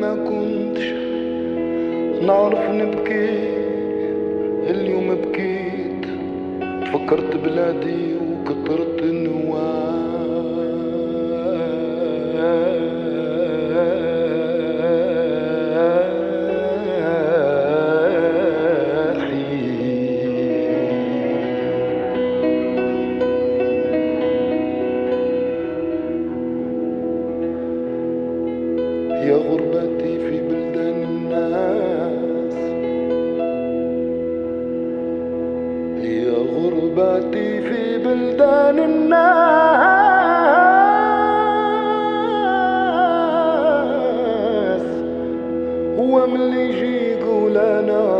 ما كنتش نعرف نبكي، اليوم بكيت فكرت بلادي وكترت النواحي. يا غربتي في بلدان الناس، يا غربتي في بلدان الناس، هو من اللي يجي يقول انا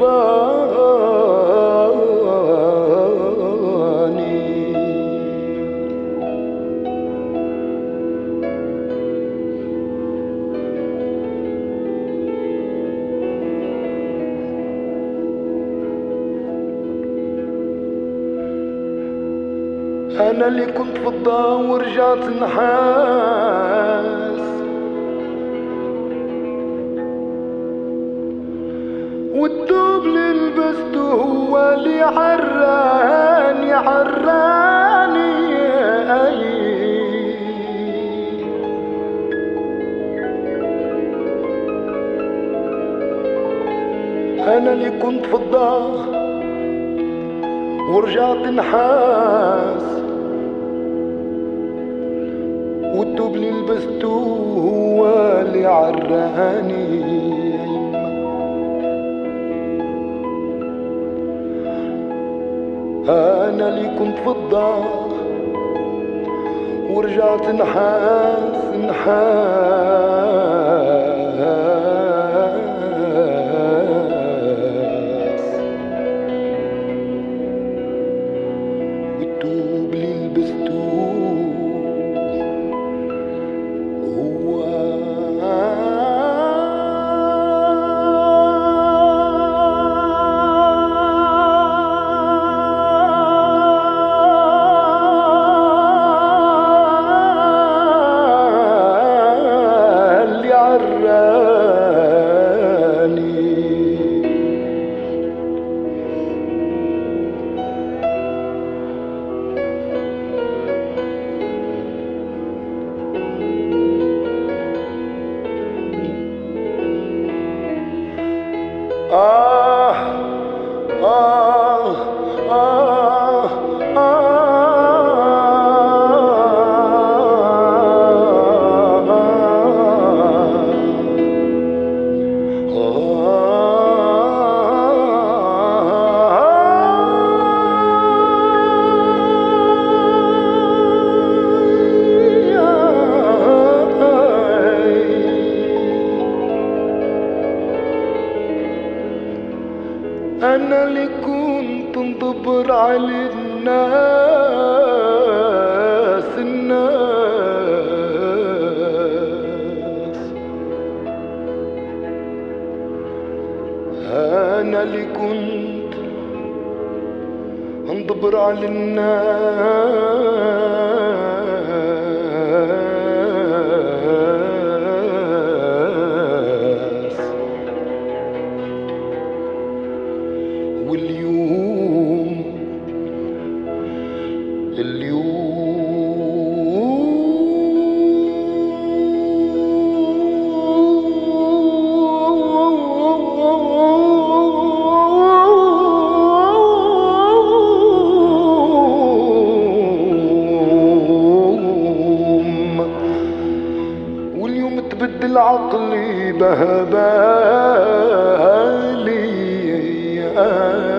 براني. أنا اللي كنت في الضوء ورجعت نحاس، والدوب اللي لبسته هو اللي عراني أنا اللي كنت في الضوء ورجعت نحاس، والدوب اللي لبسته هو اللي عراني. أنا اللي كنت في الدار ورجعت نحاس والدوب اللي لبسته أنا اللي كنت ندبر على الناس أنا اللي كنت ندبر على الناس، واليوم تبدل عقلي بهبالي